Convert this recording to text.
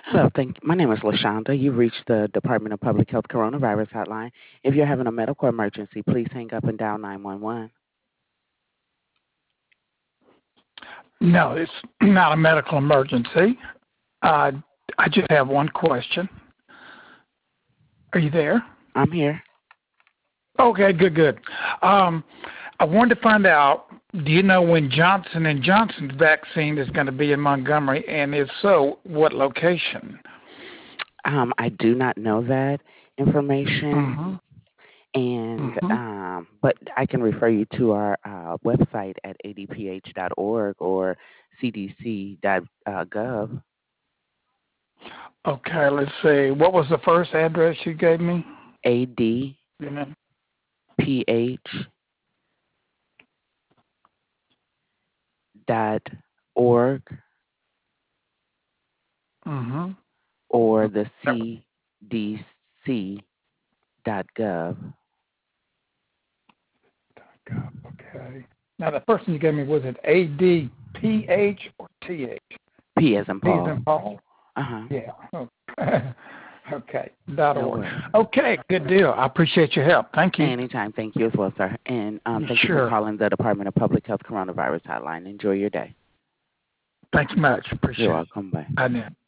Hello, my name is LaShonda. You've reached the Department of Public Health Coronavirus Hotline. If you're having a medical emergency, please hang up and dial 911. No, it's not a medical emergency. Uh, I just have one question. Are you there? I'm here. Okay, good. I wanted to find out, do you know when Johnson & Johnson's vaccine is going to be in Montgomery, and if so, what location? I do not know that information, and Mm-hmm. but I can refer you to our website at adph.org or cdc.gov. Okay, let's see. What was the first address you gave me? adph You know? dot org Mm-hmm. or the cdc.gov. Okay. Now, the first one you gave me, was it ADPH or TH? P as in P as Paul. in Paul? Uh-huh. Yeah. Okay. Dot No .org. worries. Okay, good deal. I appreciate your help. Thank you. Anytime. Thank you as well, sir. And thank you for Sure. calling the Department of Public Health Coronavirus Hotline. Enjoy your day. Thanks much. You're Appreciate it. welcome. Bye. Bye now.